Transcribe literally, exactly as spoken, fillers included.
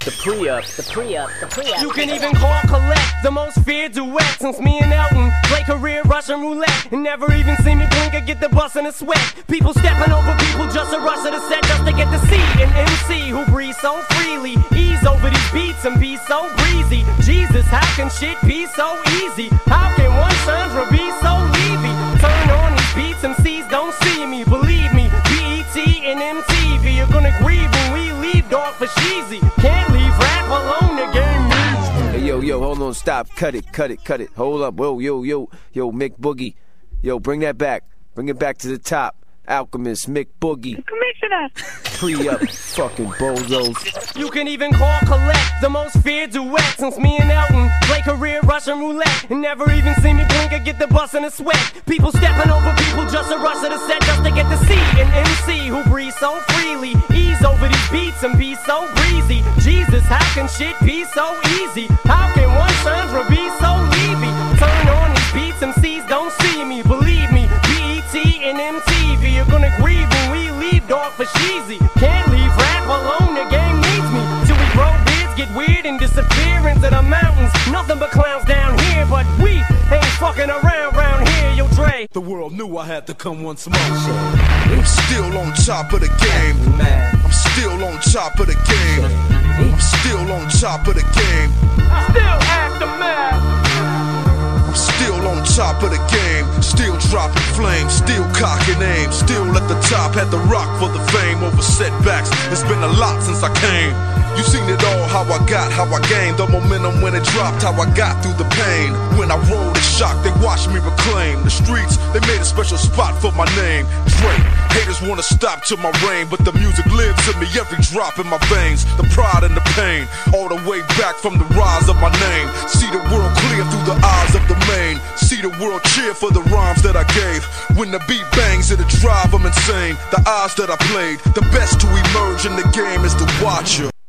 The pre-up, the pre-up, the pre-up. You can even call collect the most feared duet since me and Elton play career Russian roulette and never even see me blink or get the bus in a sweat. People stepping over people just to rush to the set just to get to see an M C who breathes so freely, ease over these beats and be so breezy. Jesus, how can shit be so easy? How can one Sandra be so Levy? Turn on these beats, M Cs don't see me. Believe me, B E T and M T V are gonna grieve when we leave, dog, for sheezy. Can't leave rap alone, the game moves. Hey, yo, yo, hold on, stop, cut it, cut it, cut it. Hold up, whoa, yo, yo, yo, Mick Boogie. Yo, bring that back. Bring it back to the top. Alchemist, Mick Boogie. Commissioner. Pre-up, fucking bozos. You can even call collect the most feared duet since me and Elton play career Russian roulette and never even see me blink or get the bus in a sweat. People stepping over people just to rush to the set just to get to see an M C who breathes so freely, ease over these beats and be so breezy. Jesus, how can shit be so easy? How can one Sandra be so Levy? Turn on these beats, M Cs don't see me. Believe me, B E T and M T V are gonna grieve when we leave, dog, for sheezy. Can't leave rap alone, the game needs me. Till we grow beards, get weird and disappear into the mountains. Nothing but clowns down here, but we ain't fucking around round here, yo Dre. The world knew I had to come once more. I'm still on top of the game. I'm still on top of the game. I'm still on top of the game. Still aftermath. I'm still on top of the game, still dropping flames, still cocking aim, still at the top, had the rock for the fame over setbacks. It's been a lot since I came. You seen it all, how I got, how I gained the momentum when it dropped, how I got through the pain. When I rolled and shocked, they watched me reclaim the streets. They made a special spot for my name, Dre. Haters wanna stop to my reign, but the music lives in me, every drop in my veins. The pride and the pain, all the way back from the rise of my name. See the world clear through the eyes of the main. See the world cheer for the rhymes that I gave. When the beat bangs, it'll drive them insane. The odds that I played, the best to emerge in the game is the watcher.